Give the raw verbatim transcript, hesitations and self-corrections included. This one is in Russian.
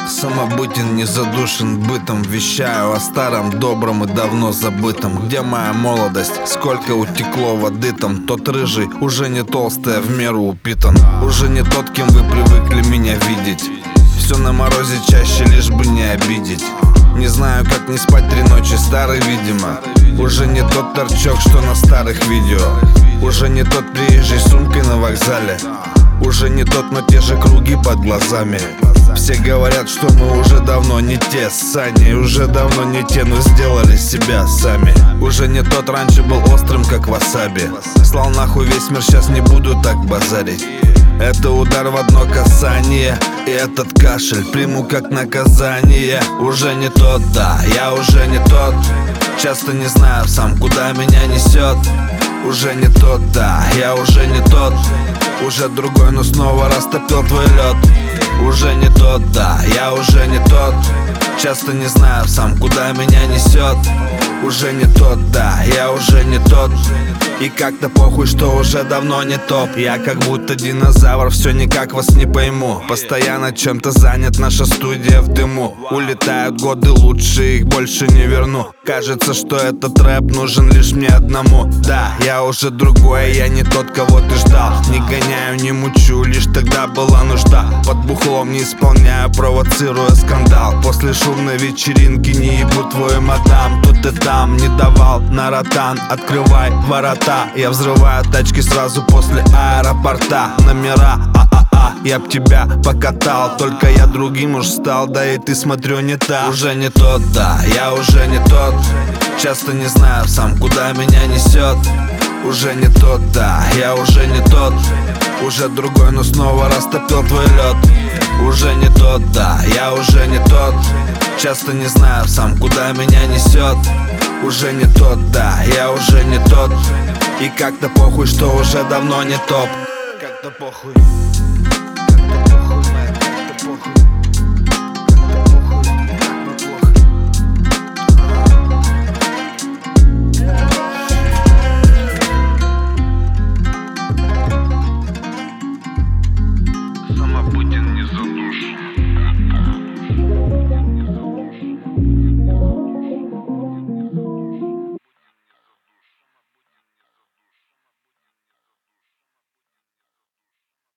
Самобытен, не задушен бытом. Вещаю о старом, добром и давно забытом. Где моя молодость? Сколько утекло воды там? Тот рыжий, уже не толстый, а в меру упитан. Уже не тот, кем вы привыкли меня видеть. Все на морозе чаще, лишь бы не обидеть. Не знаю, как не спать три ночи, старый, видимо. Уже не тот торчок, что на старых видео. Уже не тот приезжий с сумкой на вокзале. Уже не тот, но те же круги под глазами. Все говорят, что мы уже давно не те с Саней. Уже давно не те, но сделали себя сами. Уже не тот, раньше был острым, как васаби. Слал нахуй весь мир, сейчас не буду так базарить. Это удар в одно касание, и этот кашель приму как наказание. Уже не тот, да, я уже не тот. Часто не знаю сам, куда меня несет. Уже не тот, да, я уже не тот. Уже другой, но снова растопил твой лед. Уже не тот, да, я уже не тот. Часто не знаю сам, куда меня несет. Уже не тот, да, я уже не тот. И как-то похуй, что уже давно не топ. Я как будто динозавр, все никак вас не пойму. Постоянно чем-то занят, наша студия в дыму. Улетают годы, лучше их больше не верну. Кажется, что этот рэп нужен лишь мне одному. Да, я уже другой, я не тот, кого ты ждал. Не гоняю, не мучу, лишь тогда была нужда. Под бухлом не исполняю, провоцируя скандал. После шумной вечеринки не ебу твою мадам. Тут и там не давал на ротан, открывай ворота. Я взрываю тачки сразу после аэропорта. Номера, а-а-а, я б тебя покатал. Только я другим уж стал, да и ты, смотрю, не так. Уже не тот, да, я уже не тот. Часто не знаю сам, куда меня несет. Уже не тот, да, я уже не тот. Уже другой, но снова растопил твой лед. Уже не тот, да, я уже не тот. Часто не знаю сам, куда меня несет. Уже не тот, да, я уже не тот. И как-то похуй, что уже давно не топ. Как-то похуй. Как-то похуй.